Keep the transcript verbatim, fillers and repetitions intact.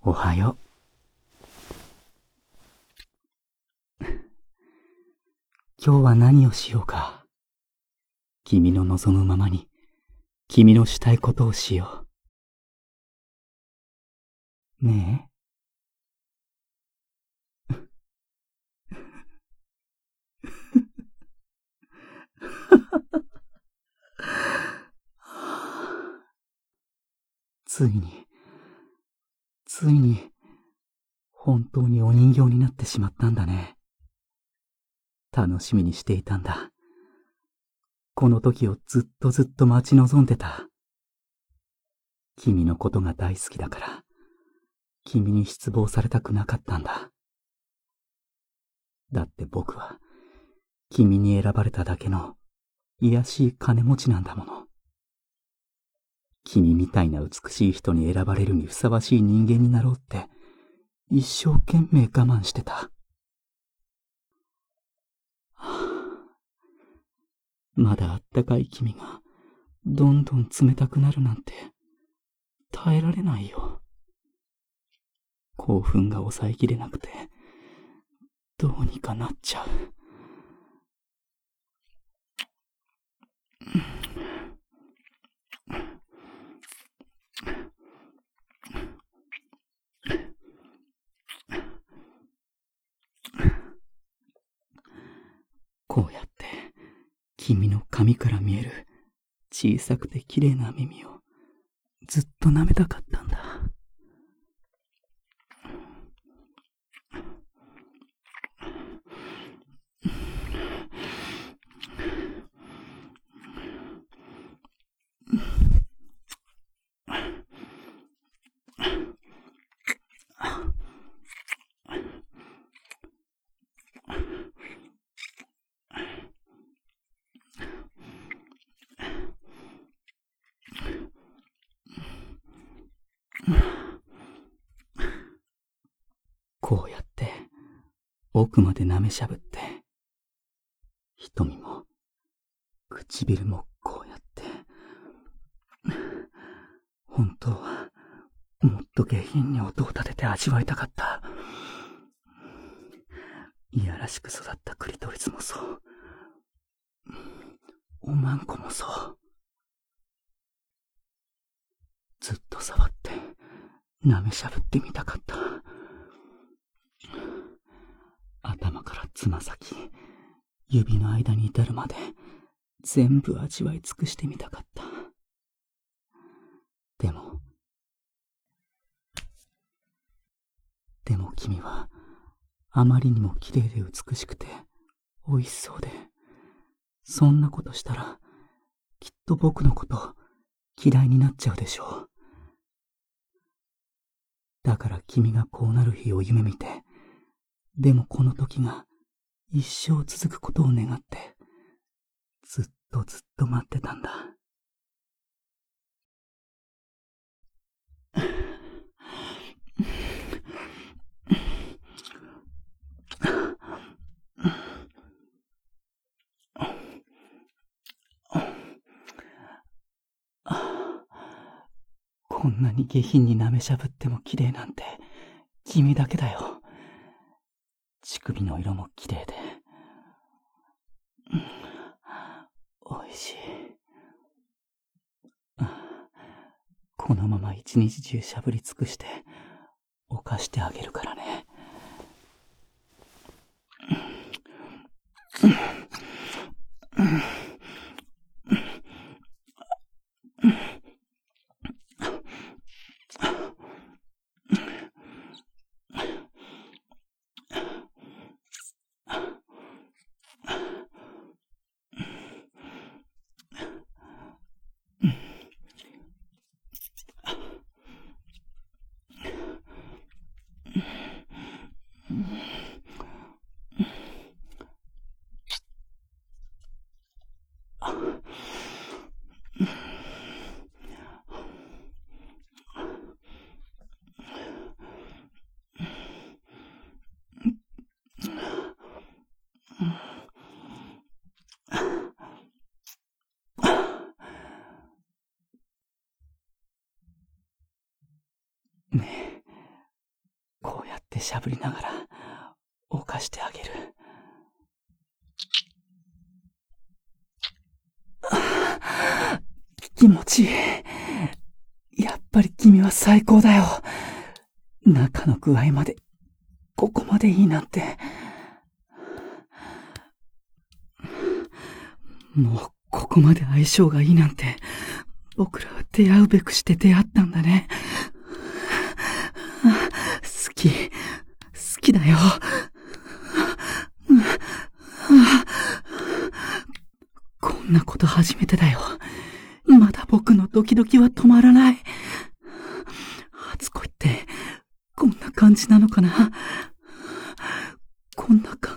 おはよう。今日は何をしようか。君の望むままに、君のしたいことをしよう。ねえ。ついに、ついに、本当にお人形になってしまったんだね。楽しみにしていたんだ。この時をずっとずっと待ち望んでた。君のことが大好きだから、君に失望されたくなかったんだ。だって僕は、君に選ばれただけの、卑しい金持ちなんだもの。君みたいな美しい人に選ばれるにふさわしい人間になろうって、一生懸命我慢してた。まだあったかい君が、どんどん冷たくなるなんて、耐えられないよ。興奮が抑えきれなくて、どうにかなっちゃう。こうやって、君の髪から見える小さくて綺麗な耳をずっと舐めたかったんだ。こうやって奥まで舐めしゃぶって、瞳も唇もこうやって、本当はもっと下品に音を立てて味わいたかった。いやらしく育ったクリトリスもそう、おまんこもそう。ずっと触って舐めしゃぶってみたかった。頭からつま先、指の間に至るまで全部味わい尽くしてみたかった。でも、でも君はあまりにも綺麗で美しくて美味しそうで、そんなことしたらきっと僕のこと嫌いになっちゃうでしょう。だから君がこうなる日を夢見て、でもこの時が一生続くことを願って、ずっとずっと待ってたんだ。こんなに下品に舐めしゃぶっても綺麗なんて君だけだよ。乳首の色も綺麗で、おいしい。このまま一日中しゃぶり尽くして犯してあげるからね。ねえ、 しゃぶりながら犯してあげる。気持ちいい。やっぱり君は最高だよ。中の具合まで、ここまでいいなんて。もうここまで相性がいいなんて、僕らは出会うべくして出会ったんだね。好き、好きだよ。こんなこと初めてだよ。まだ僕のドキドキは止まらない。初恋ってこんな感じなのかな。こんな感